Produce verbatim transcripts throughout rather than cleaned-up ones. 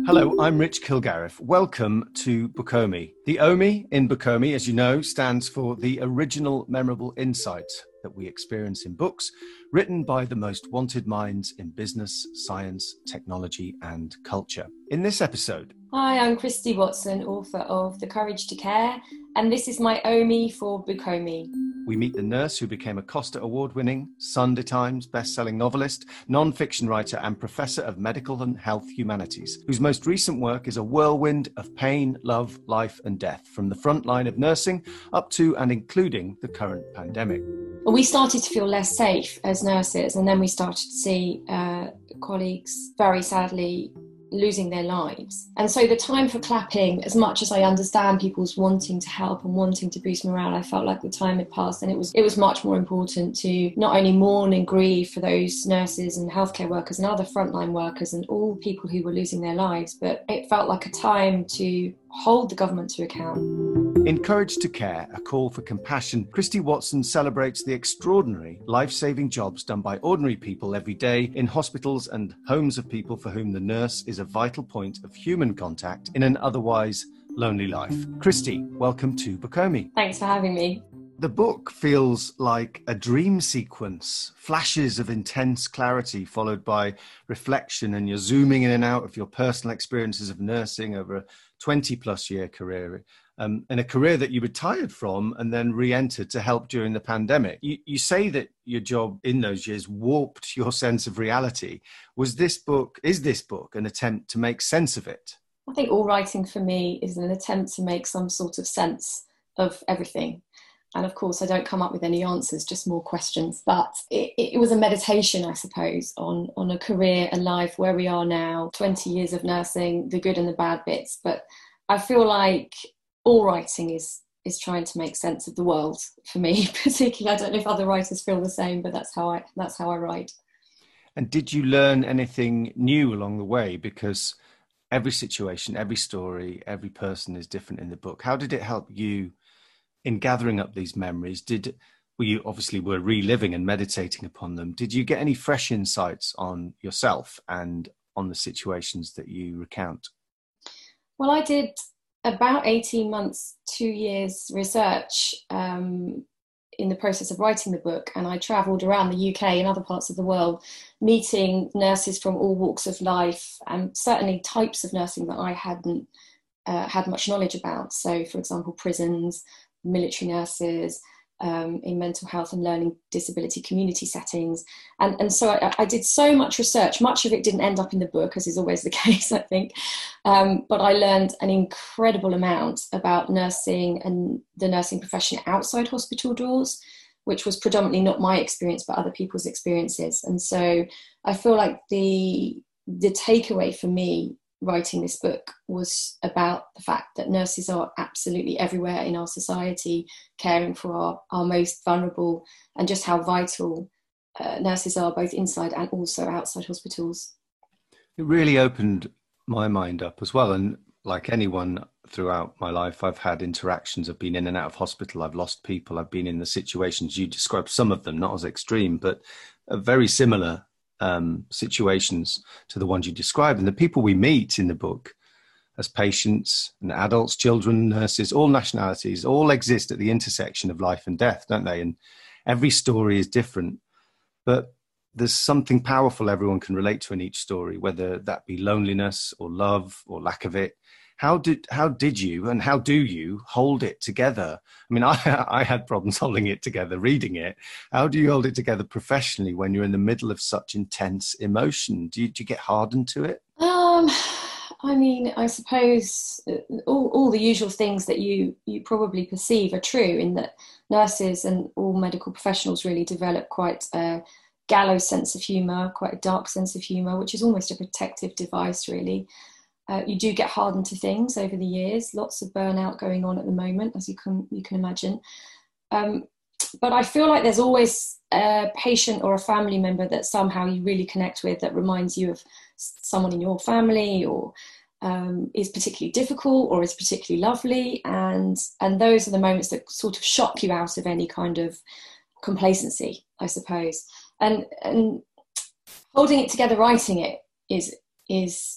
Hello, I'm Rich Kilgarriff. Welcome to Bookomi. The O M I in Bookomi, as you know, stands for the original memorable insights that we experience in books written by the most wanted minds in business, science, technology, and culture. In this episode... Hi, I'm Christy Watson, author of The Courage to Care, and this is my O M I for Bookomi. We meet the nurse who became a Costa Award-winning, Sunday Times best-selling novelist, non-fiction writer and professor of medical and health humanities, whose most recent work is a whirlwind of pain, love, life and death, from the front line of nursing up to and including the current pandemic. We started to feel less safe as nurses, and then we started to see uh, colleagues very sadly losing their lives. And so the time for clapping, as much as I understand people's wanting to help and wanting to boost morale, I felt like the time had passed, and it was it was much more important to not only mourn and grieve for those nurses and healthcare workers and other frontline workers and all people who were losing their lives, but it felt like a time to hold the government to account. In Courage to Care, a call for compassion, Christy Watson celebrates the extraordinary life-saving jobs done by ordinary people every day in hospitals and homes of people for whom the nurse is a vital point of human contact in an otherwise lonely life. Christy, welcome to Bookomi. Thanks for having me. The book feels like a dream sequence, flashes of intense clarity followed by reflection, and you're zooming in and out of your personal experiences of nursing over a twenty plus year career. Um, in a career that you retired from and then re-entered to help during the pandemic. You, you say that your job in those years warped your sense of reality. Was this book, is this book an attempt to make sense of it? I think all writing for me is an attempt to make some sort of sense of everything. And of course, I don't come up with any answers, just more questions. But it, it was a meditation, I suppose, on, on a career, a life, where we are now, twenty years of nursing, the good and the bad bits. But I feel like all writing is is trying to make sense of the world for me, particularly. I don't know if other writers feel the same, but that's how I that's how I write. And did you learn anything new along the way? Because every situation, every story, every person is different in the book. How did it help you in gathering up these memories? Did well, you obviously were reliving and meditating upon them. Did you get any fresh insights on yourself and on the situations that you recount? Well, I did about eighteen months, two years research um, in the process of writing the book. And I travelled around the U K and other parts of the world, meeting nurses from all walks of life, and certainly types of nursing that I hadn't uh, had much knowledge about. So, for example, prisons, military nurses, um, in mental health and learning disability community settings. And, and so I, I did so much research. Much of it didn't end up in the book, as is always the case, I think. Um, but I learned an incredible amount about nursing and the nursing profession outside hospital doors, which was predominantly not my experience, but other people's experiences. And so I feel like the the takeaway for me writing this book was about the fact that nurses are absolutely everywhere in our society, caring for our, our most vulnerable, and just how vital uh, nurses are both inside and also outside hospitals. It really opened my mind up as well. And like anyone throughout my life, I've had interactions. I've been in and out of hospital. I've lost people. I've been in the situations you described, some of them not as extreme, but uh, very similar um, situations to the ones you described. And the people we meet in the book as patients and adults, children, nurses, all nationalities, all exist at the intersection of life and death, don't they? And every story is different, but there's something powerful everyone can relate to in each story, whether that be loneliness or love or lack of it. How did how did you and how do you hold it together? I mean, I, I had problems holding it together, reading it. How do you hold it together professionally when you're in the middle of such intense emotion? Do you, do you get hardened to it? Um, I mean, I suppose all, all the usual things that you, you probably perceive are true, in that nurses and all medical professionals really develop quite a gallows sense of humour, quite a dark sense of humour, which is almost a protective device, really. Uh, you do get hardened to things over the years. Lots of burnout going on at the moment, as you can you can imagine. Um, but I feel like there's always a patient or a family member that somehow you really connect with, that reminds you of someone in your family, or um, is particularly difficult or is particularly lovely. And, and those are the moments that sort of shock you out of any kind of complacency, I suppose. And, and holding it together, writing it, is is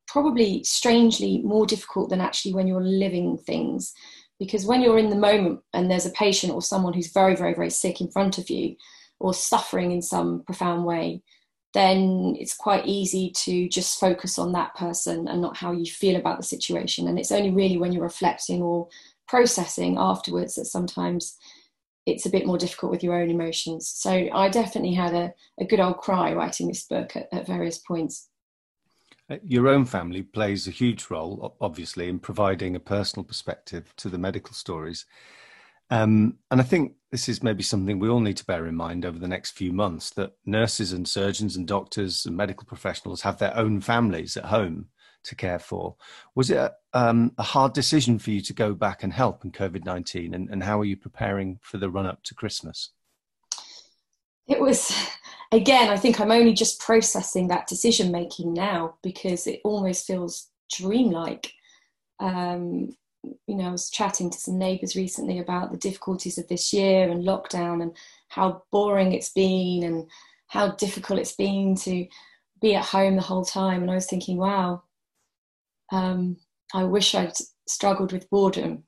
probably strangely more difficult than actually when you're living things. Because when you're in the moment and there's a patient or someone who's very, very, very sick in front of you or suffering in some profound way, then it's quite easy to just focus on that person and not how you feel about the situation. And it's only really when you're reflecting or processing afterwards that sometimes it's a bit more difficult with your own emotions. So I definitely had a, a good old cry writing this book at, at various points. Your own family plays a huge role, obviously, in providing a personal perspective to the medical stories. Um, and I think this is maybe something we all need to bear in mind over the next few months, that nurses and surgeons and doctors and medical professionals have their own families at home to care for. Was it a, um, a hard decision for you to go back and help in COVID nineteen? And, and how are you preparing for the run-up to Christmas? It was, again, I think I'm only just processing that decision making now, because it almost feels dreamlike. Um, you know, I was chatting to some neighbours recently about the difficulties of this year and lockdown and how boring it's been and how difficult it's been to be at home the whole time. And I was thinking, wow, um, I wish I'd struggled with boredom.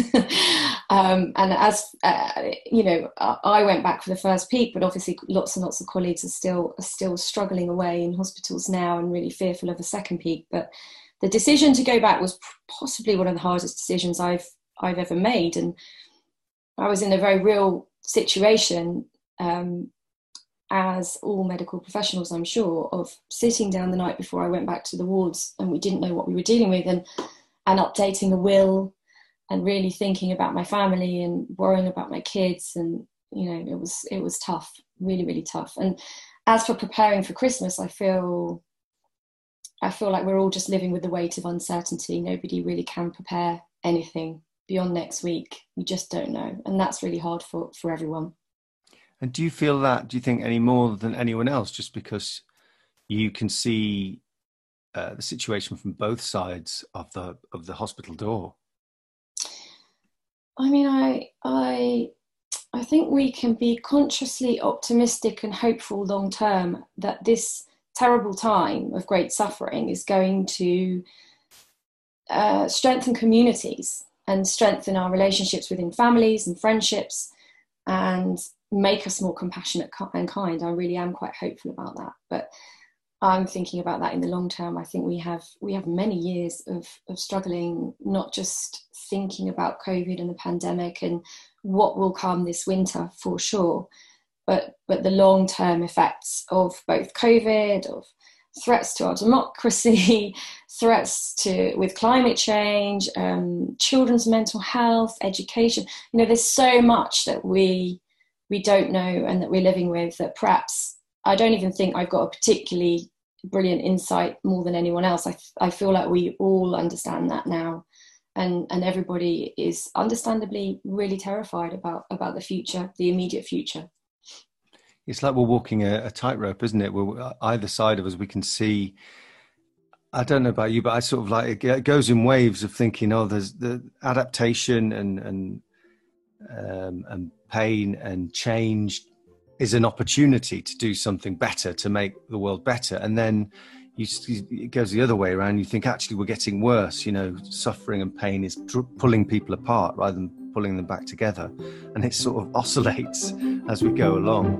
um, and as, uh, you know, I went back for the first peak, but obviously lots and lots of colleagues are still, are still struggling away in hospitals now and really fearful of a second peak. But the decision to go back was possibly one of the hardest decisions I've I've ever made, and I was in a very real situation, um, as all medical professionals, I'm sure, of sitting down the night before I went back to the wards, and we didn't know what we were dealing with, and and updating a will, and really thinking about my family and worrying about my kids, and you know, it was it was tough, really really tough. And as for preparing for Christmas, I feel. I feel like we're all just living with the weight of uncertainty. Nobody really can prepare anything beyond next week. We just don't know. And that's really hard for, for everyone. And do you feel that, do you think, any more than anyone else, just because you can see uh, the situation from both sides of the of the hospital door? I mean, I I I think we can be consciously optimistic and hopeful long term that this terrible time of great suffering is going to uh, strengthen communities and strengthen our relationships within families and friendships and make us more compassionate and kind. I really am quite hopeful about that. But I'm thinking about that in the long term. I think we have we have many years of, of struggling, not just thinking about COVID and the pandemic and what will come this winter for sure, But, but the long-term effects of both COVID, of threats to our democracy, threats to with climate change, um, children's mental health, education. You know, there's so much that we we don't know and that we're living with that perhaps I don't even think I've got a particularly brilliant insight more than anyone else. I I feel like we all understand that now, and and everybody is understandably really terrified about about the future, the immediate future. It's like we're walking a, a tightrope, isn't it? We're either side of us, we can see. I don't know about you, but I sort of like it goes in waves of thinking, oh, there's the adaptation and and um, and pain and change is an opportunity to do something better, to make the world better. And then you, it goes the other way around. You think actually we're getting worse. You know, suffering and pain is pulling people apart rather than pulling them back together, and it sort of oscillates as we go along.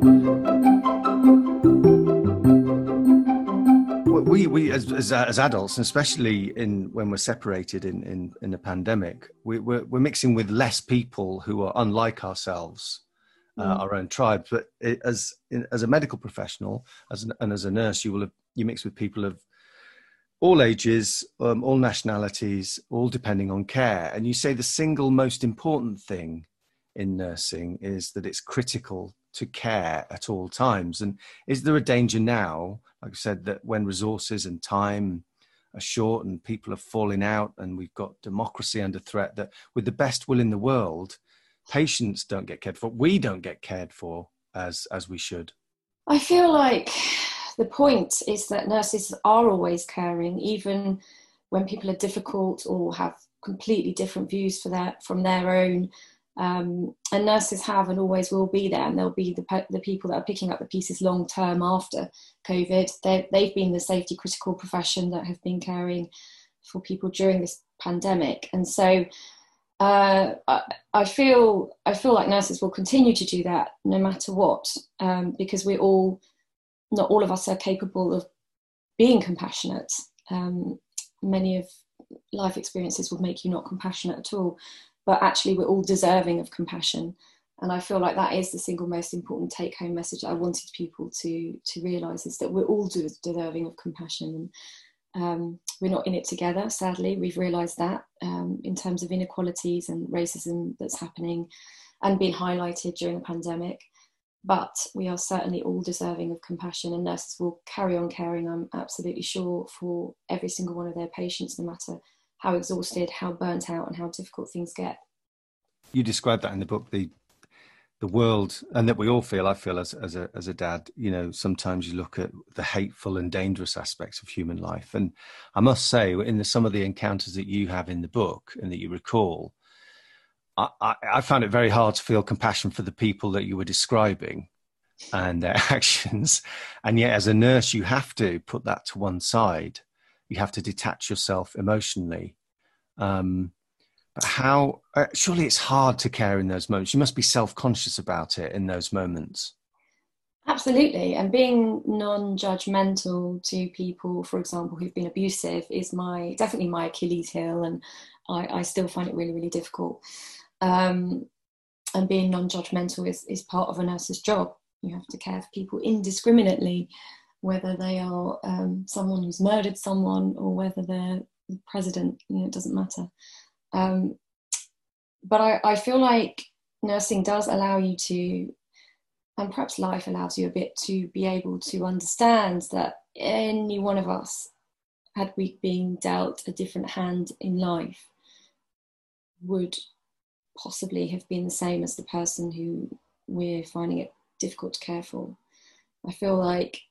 We, we as, as, as adults, and especially in when we're separated in, in, in a pandemic, we, we're, we're mixing with less people who are unlike ourselves, uh, mm. our own tribes. But it, as as a medical professional, as an, and as a nurse, you will have, you mix with people of all ages, um, all nationalities, all depending on care. And you say the single most important thing in nursing is that it's critical to care at all times. And is there a danger now, like I said, that when resources and time are short and people are falling out and we've got democracy under threat, that with the best will in the world, patients don't get cared for, we don't get cared for as as we should? I feel like the point is that nurses are always caring, even when people are difficult or have completely different views for that from their own. Um, and nurses have and always will be there, and they'll be the, the people that are picking up the pieces long term after COVID. They've, they've been the safety critical profession that have been caring for people during this pandemic. And so uh, I, I feel I feel like nurses will continue to do that no matter what, um, because we're all, not all of us are capable of being compassionate. Um, many of life experiences will make you not compassionate at all. But actually we're all deserving of compassion. And I feel like that is the single most important take-home message I wanted people to, to realise, is that we're all deserving of compassion. And um, we're not in it together, sadly. We've realised that um, in terms of inequalities and racism that's happening and being highlighted during the pandemic. But we are certainly all deserving of compassion, and nurses will carry on caring, I'm absolutely sure, for every single one of their patients, no matter how exhausted, how burnt out, and how difficult things get. You describe that in the book, the the world, and that we all feel, I feel as, as a as a dad, you know, sometimes you look at the hateful and dangerous aspects of human life. And I must say, in the, some of the encounters that you have in the book and that you recall, I, I, I found it very hard to feel compassion for the people that you were describing and their actions. And yet as a nurse, you have to put that to one side. You have to detach yourself emotionally. Um, but how, uh, surely it's hard to care in those moments. You must be self-conscious about it in those moments. Absolutely. And being non-judgmental to people, for example, who've been abusive is my, definitely my Achilles heel. And I, I still find it really, really difficult. Um, and being non-judgmental is, is part of a nurse's job. You have to care for people indiscriminately, whether they are um, someone who's murdered someone or whether they're the president, you know, it doesn't matter. Um, but I, I feel like nursing does allow you to, and perhaps life allows you a bit, to be able to understand that any one of us, had we been dealt a different hand in life, would possibly have been the same as the person who we're finding it difficult to care for. I feel like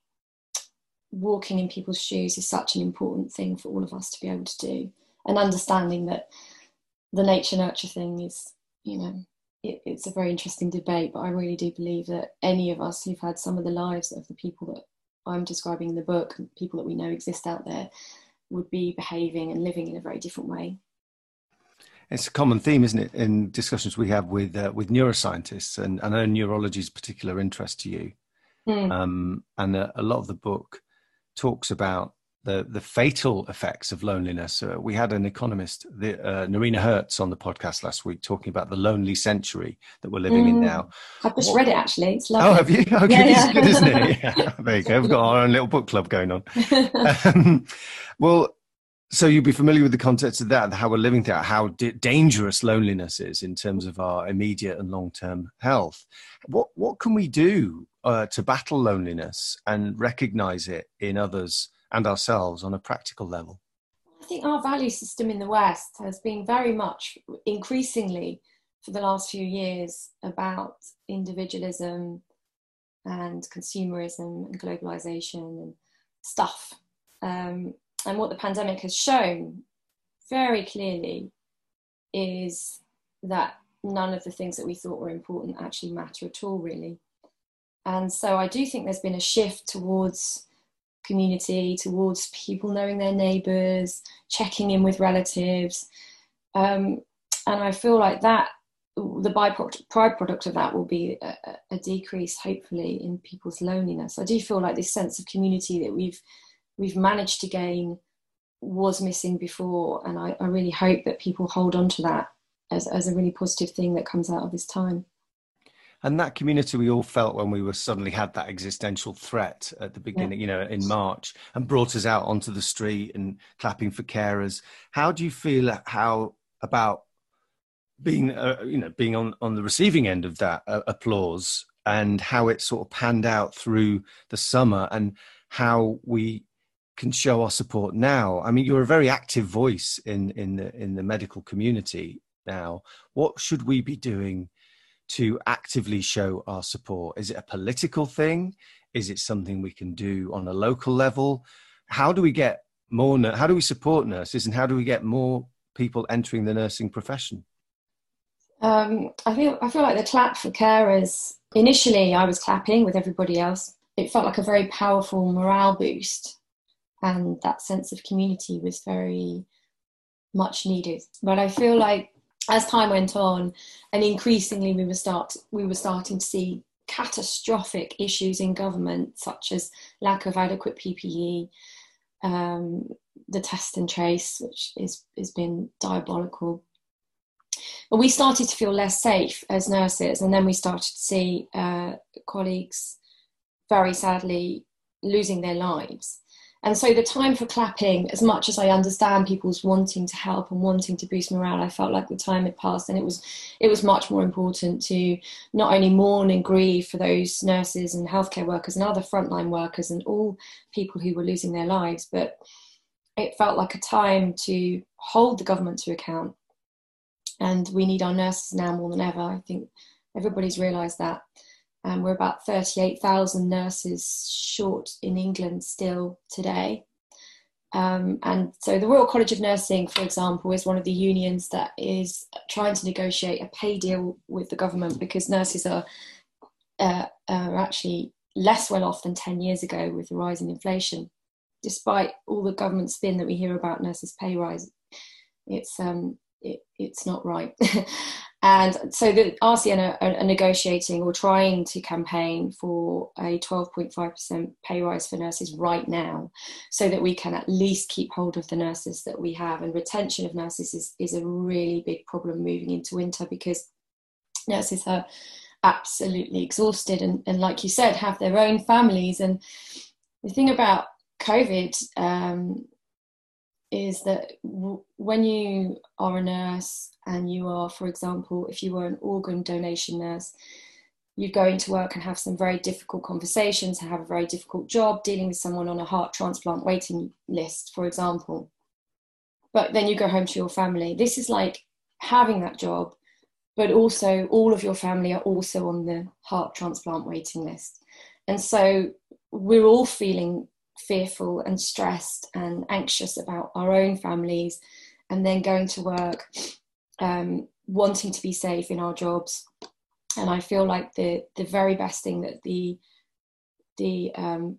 walking in people's shoes is such an important thing for all of us to be able to do, and understanding that the nature nurture thing is, you know, it, it's a very interesting debate, but I really do believe that any of us who've had some of the lives of the people that I'm describing in the book, people that we know exist out there, would be behaving and living in a very different way. It's a common theme, isn't it, in discussions we have with uh, with neuroscientists, and I know neurology is a particular interest to you. Mm. Um, and a, a lot of the book talks about the the fatal effects of loneliness. Uh, we had an economist, the, uh, Narina Hertz, on the podcast last week talking about the lonely century that we're living mm. in now. I've just what, read it, actually. It's lovely. Oh, have you? Oh, yeah, yeah. It's good, isn't it? Yeah, there you go. We've got our own little book club going on. um, well, so you'd be familiar with the context of that, how we're living through, how d- dangerous loneliness is in terms of our immediate and long-term health. What what can we do uh, to battle loneliness and recognize it in others and ourselves on a practical level? I think our value system in the West has been very much, increasingly for the last few years, about individualism and consumerism and globalization and stuff. Um, And what the pandemic has shown very clearly is that none of the things that we thought were important actually matter at all, really. And so I do think there's been a shift towards community, towards people knowing their neighbours, checking in with relatives. Um, and I feel like that, the byproduct, byproduct of that will be a, a decrease, hopefully, in people's loneliness. I do feel like this sense of community that we've we've managed to gain was missing before, and I, I really hope that people hold on to that as, as a really positive thing that comes out of this time. And that community we all felt when we were suddenly had that existential threat at the beginning, yeah. you know, in March, and brought us out onto the street and clapping for carers. How do you feel how about being, uh, you know, being on, on the receiving end of that uh, applause, and how it sort of panned out through the summer, and how we can show our support now? I mean, you're a very active voice in in the in the medical community now. What should we be doing to actively show our support? Is it a political thing? Is it something we can do on a local level? How do we get more? How do we support nurses, and how do we get more people entering the nursing profession? Um, I feel I feel like the clap for carers. Initially, I was clapping with everybody else. It felt like a very powerful morale boost, and that sense of community was very much needed. But I feel like as time went on, and increasingly we were start we were starting to see catastrophic issues in government, such as lack of adequate P P E, um, the test and trace, which is has been diabolical. But we started to feel less safe as nurses, and then we started to see uh, colleagues very sadly losing their lives. And so the time for clapping, as much as I understand people's wanting to help and wanting to boost morale, I felt like the time had passed, and it was it was much more important to not only mourn and grieve for those nurses and healthcare workers and other frontline workers and all people who were losing their lives, but it felt like a time to hold the government to account. And we need our nurses now more than ever. I think everybody's realised that. Um, we're about thirty-eight thousand nurses short in England still today. Um, and so the Royal College of Nursing, for example, is one of the unions that is trying to negotiate a pay deal with the government, because nurses are, uh, are actually less well off than ten years ago with the rise in inflation. Despite all the government spin that we hear about nurses' pay rise, it's um, it, it's not right. And so the R C N are, are negotiating or trying to campaign for a twelve point five percent pay rise for nurses right now, so that we can at least keep hold of the nurses that we have. And retention of nurses is, is a really big problem moving into winter, because nurses are absolutely exhausted and, and like you said, have their own families. And the thing about COVID um, is that w- when you are a nurse and you are, for example, if you were an organ donation nurse, you'd go into work and have some very difficult conversations, have a very difficult job dealing with someone on a heart transplant waiting list, for example. But then you go home to your family. This is like having that job, but also all of your family are also on the heart transplant waiting list. And so we're all feeling fearful and stressed and anxious about our own families, and then going to work, um, wanting to be safe in our jobs. And I feel like the the very best thing that the the um,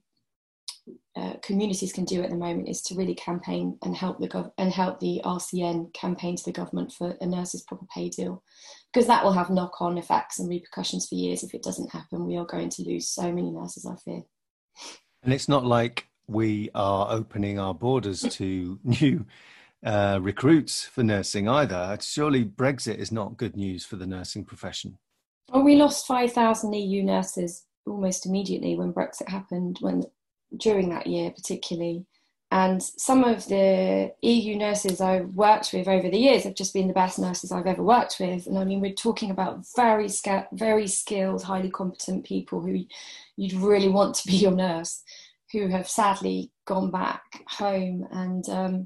uh, communities can do at the moment is to really campaign and help the gov- and help the R C N campaign to the government for a nurses' proper pay deal, because that will have knock-on effects and repercussions for years. If it doesn't happen, we are going to lose so many nurses, I fear. And it's not like we are opening our borders to new uh, recruits for nursing either. Surely Brexit is not good news for the nursing profession. Well, we lost five thousand E U nurses almost immediately when Brexit happened, when during that year particularly. And some of the E U nurses I've worked with over the years have just been the best nurses I've ever worked with. And I mean, we're talking about very, very skilled, highly competent people who you'd really want to be your nurse, who have sadly gone back home. And um,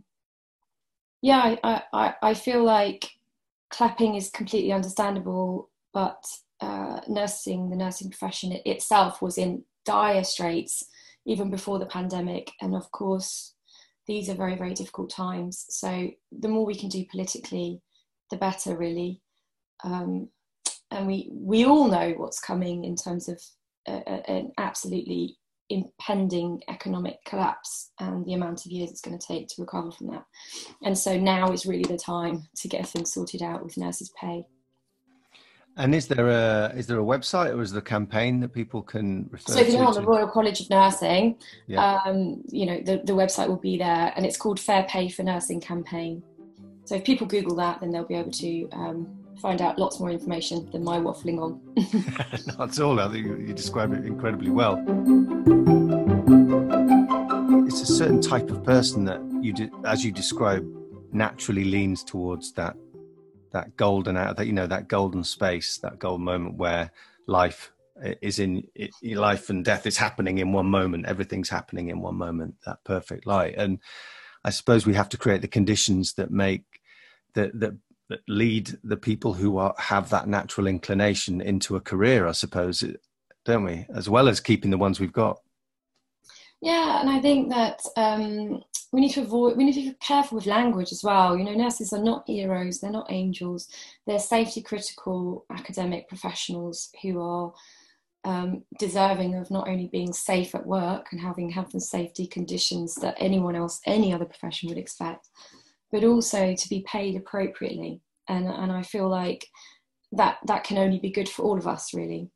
yeah, I, I, I feel like clapping is completely understandable, but uh, nursing, the nursing profession itself was in dire straits even before the pandemic. And of course, these are very, very difficult times. So the more we can do politically, the better, really. Um, and we, we all know what's coming in terms of a, a, an absolutely impending economic collapse and the amount of years it's going to take to recover from that. And so now is really the time to get things sorted out with nurses' pay. And is there a is there a website, or is there a campaign that people can refer to? So if you go on the Royal College of Nursing, yeah. um, you know, the, the website will be there, and it's called Fair Pay for Nursing Campaign. So if people Google that, then they'll be able to um, find out lots more information than my waffling on. Not at all. I think you, you described it incredibly well. It's a certain type of person that you, as you describe, naturally leans towards that that golden out that you know that golden space, that golden moment where life is in it, life and death is happening in one moment. Everything's happening in one moment. That perfect light. And I suppose we have to create the conditions that make that that, that lead the people who are have that natural inclination into a career, I suppose, don't we? As well as keeping the ones we've got. Yeah, and I think that um, we need to avoid, we need to be careful with language as well. You know, nurses are not heroes, they're not angels. They're safety critical academic professionals who are um, deserving of not only being safe at work and having health and safety conditions that anyone else, any other profession would expect, but also to be paid appropriately. And, and I feel like that that can only be good for all of us, really.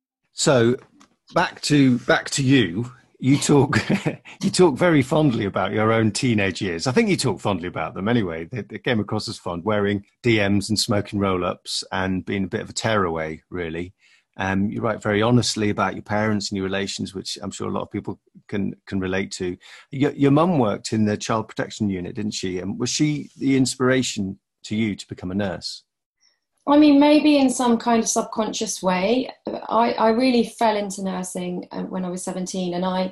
So back to back to you. You talk you talk very fondly about your own teenage years. I think you talk fondly about them anyway. They, they came across as fond, wearing D Ms and smoking roll-ups and being a bit of a tearaway, really. Um, you write very honestly about your parents and your relations, which I'm sure a lot of people can can relate to. Your, your mum worked in the child protection unit, didn't she? And was she the inspiration to you to become a nurse? I mean, maybe in some kind of subconscious way. I, I really fell into nursing when I was seventeen, and I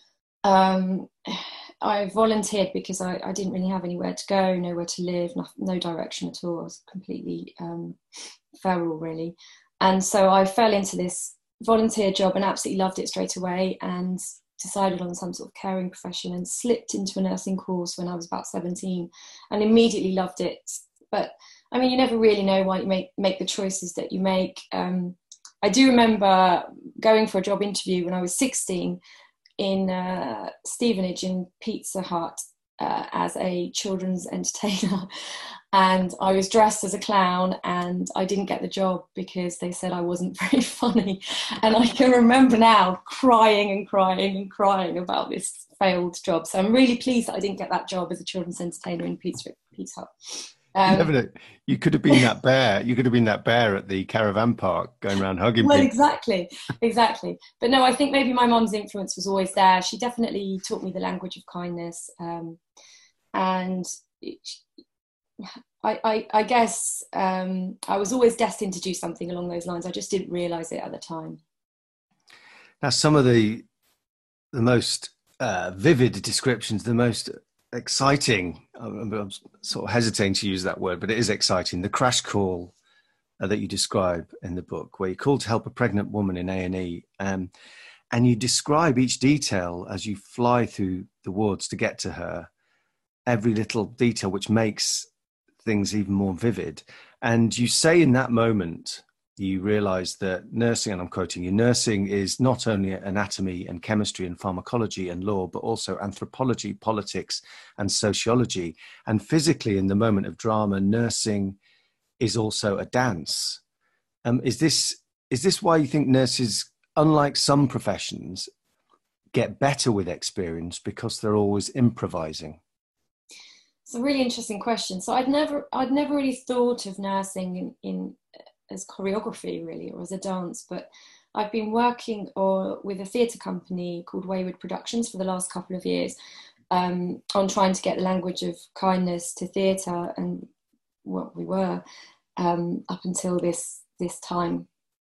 um, I volunteered because I, I didn't really have anywhere to go, nowhere to live, no, no direction at all. I was completely um, feral, really. And so I fell into this volunteer job and absolutely loved it straight away, and decided on some sort of caring profession and slipped into a nursing course when I was about seventeen and immediately loved it. But I mean, you never really know why you make, make the choices that you make. Um, I do remember going for a job interview when I was sixteen in uh, Stevenage in Pizza Hut uh, as a children's entertainer. And I was dressed as a clown, and I didn't get the job because they said I wasn't very funny. And I can remember now crying and crying and crying about this failed job. So I'm really pleased that I didn't get that job as a children's entertainer in Pizza, Pizza Hut. Um, you, never know. You could have been that bear. You could have been that bear at the caravan park going around hugging well, people. exactly, exactly. But no, I think maybe my mum's influence was always there. She definitely taught me the language of kindness. Um, and it, I, I, I guess um, I was always destined to do something along those lines. I just didn't realise it at the time. Now, some of the, the most uh, vivid descriptions, the most exciting, I'm, I'm sort of hesitating to use that word, but it is exciting, the crash call uh, that you describe in the book, where you called to help a pregnant woman in A and E, um, and you describe each detail as you fly through the wards to get to her, every little detail, which makes things even more vivid. And you say in that moment, you realize that nursing, and I'm quoting you, nursing is not only anatomy and chemistry and pharmacology and law, but also anthropology, politics, and sociology. And physically, in the moment of drama, nursing is also a dance. Um, is this is this why you think nurses, unlike some professions, get better with experience because they're always improvising? It's a really interesting question. So I'd never, I'd never really thought of nursing in, in as choreography, really, or as a dance. But I've been working or with a theatre company called Wayward Productions for the last couple of years um, on trying to get the language of kindness to theatre, and what we were um, up until this this time.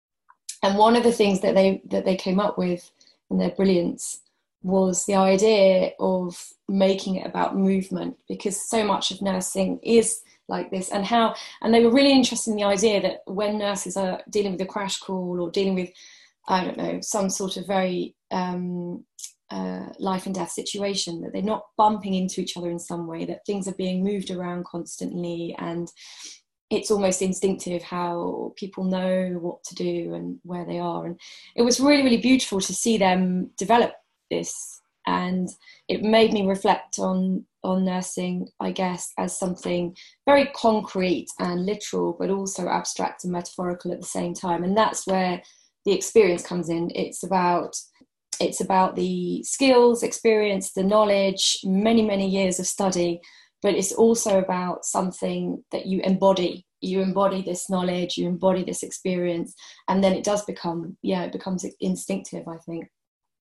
And one of the things that they that they came up with, and their brilliance, was the idea of making it about movement, because so much of nursing is like this, and how, and they were really interested in the idea that when nurses are dealing with a crash call or dealing with, I don't know, some sort of very um, uh, life and death situation, that they're not bumping into each other in some way, that things are being moved around constantly, and it's almost instinctive how people know what to do and where they are. And it was really, really beautiful to see them develop this, and it made me reflect on on nursing, I guess, as something very concrete and literal, but also abstract and metaphorical at the same time. And that's where the experience comes in. It's about it's about the skills, experience, the knowledge, many, many years of study, but it's also about something that you embody. You embody this knowledge, you embody this experience, and then it does become, yeah, it becomes instinctive, I think.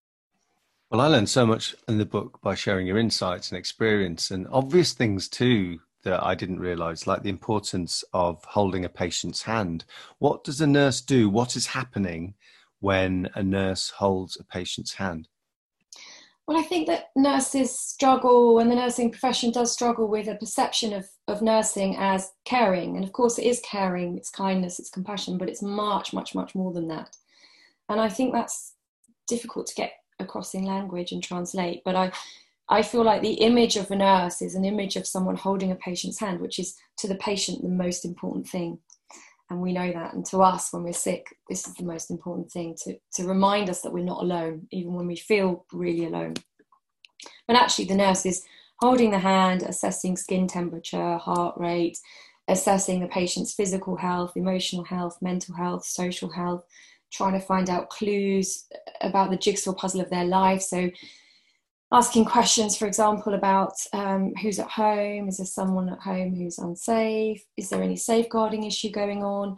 Well, I learned so much in the book by sharing your insights and experience, and obvious things too that I didn't realize, like the importance of holding a patient's hand. What does a nurse do? What is happening when a nurse holds a patient's hand? Well, I think that nurses struggle, and the nursing profession does struggle with a perception of, of nursing as caring. And of course it is caring, it's kindness, it's compassion, but it's much, much, much more than that. And I think that's difficult to get across in language and translate. But I, I feel like the image of a nurse is an image of someone holding a patient's hand, which is to the patient the most important thing. And we know that. And to us, when we're sick, this is the most important thing, to, to remind us that we're not alone, even when we feel really alone. But actually, the nurse is holding the hand, assessing skin temperature, heart rate, assessing the patient's physical health, emotional health, mental health, social health, trying to find out clues about the jigsaw puzzle of their life. So asking questions, for example, about um, who's at home, is there someone at home who's unsafe, is there any safeguarding issue going on,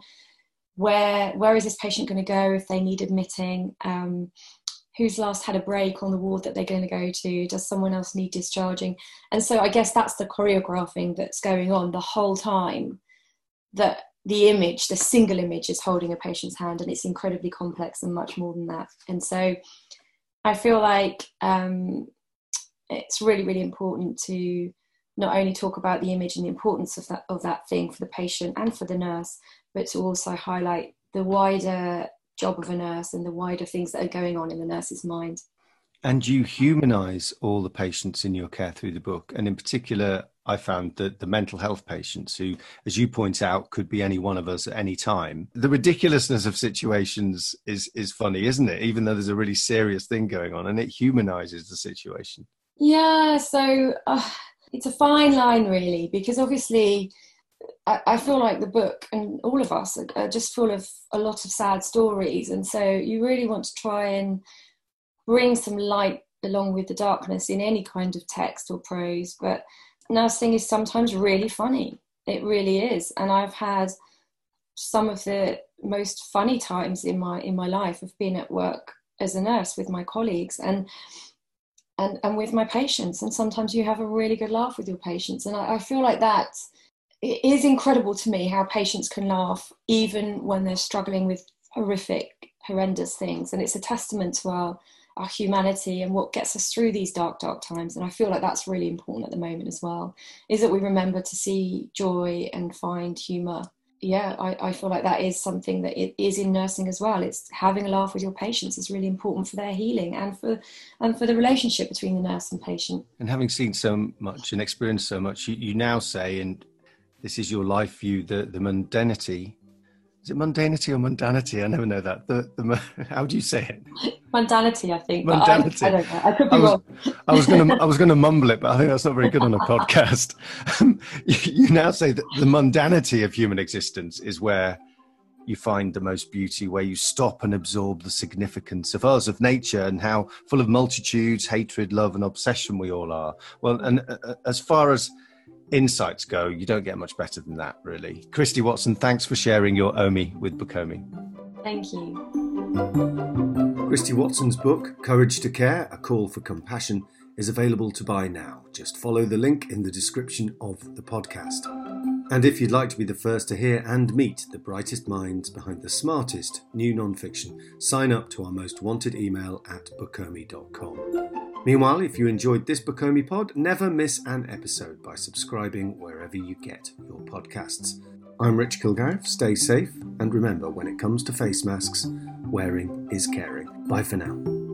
where where is this patient going to go if they need admitting, um, who's last had a break on the ward that they're going to go to, does someone else need discharging? And so I guess that's the choreographing that's going on the whole time, that the image, the single image, is holding a patient's hand, and it's incredibly complex and much more than that. And so I feel like um, it's really, really important to not only talk about the image and the importance of that of that thing for the patient and for the nurse, but to also highlight the wider job of a nurse and the wider things that are going on in the nurse's mind. And you humanise all the patients in your care through the book. And in particular, I found that the mental health patients who, as you point out, could be any one of us at any time. The ridiculousness of situations is, is funny, isn't it? Even though there's a really serious thing going on, and it humanises the situation. Yeah, so uh, it's a fine line, really, because obviously I, I feel like the book and all of us are, are just full of a lot of sad stories. And so you really want to try and bring some light along with the darkness in any kind of text or prose. But nursing is sometimes really funny. It really is. And I've had some of the most funny times in my in my life of being at work as a nurse with my colleagues and and, and with my patients. And sometimes you have a really good laugh with your patients. And I, I feel like that it is incredible to me how patients can laugh even when they're struggling with horrific, horrendous things. And it's a testament to our our humanity and what gets us through these dark, dark times. And I feel like that's really important at the moment as well, is that we remember to see joy and find humour. Yeah, I, I feel like that is something that it is in nursing as well. It's having a laugh with your patients is really important for their healing and for and for the relationship between the nurse and patient. And having seen so much and experienced so much, you, you now say, and this is your life view, the, the mundanity. Is it mundanity or mundanity? I never know that. The, the how do you say it? Mundanity, I think. Mundanity. I, I don't know. I could be I was, wrong. I was going to I was going to mumble it, but I think that's not very good on a podcast. you, you now say that the mundanity of human existence is where you find the most beauty, where you stop and absorb the significance of us, of nature, and how full of multitudes, hatred, love, and obsession we all are. Well, and uh, as far as insights go, you don't get much better than that, really. Christy Watson, thanks for sharing your Omi with Book-Omi. Thank you. Christy Watson's book, Courage to Care, A Call for Compassion, is available to buy now. Just follow the link in the description of the podcast. And if you'd like to be the first to hear and meet the brightest minds behind the smartest new non-fiction, sign up to our most wanted email at bookomi dot com. Meanwhile, if you enjoyed this Book-Omi pod, never miss an episode by subscribing wherever you get your podcasts. I'm Rich Kilgarriff, stay safe, and remember, when it comes to face masks, wearing is caring. Bye for now.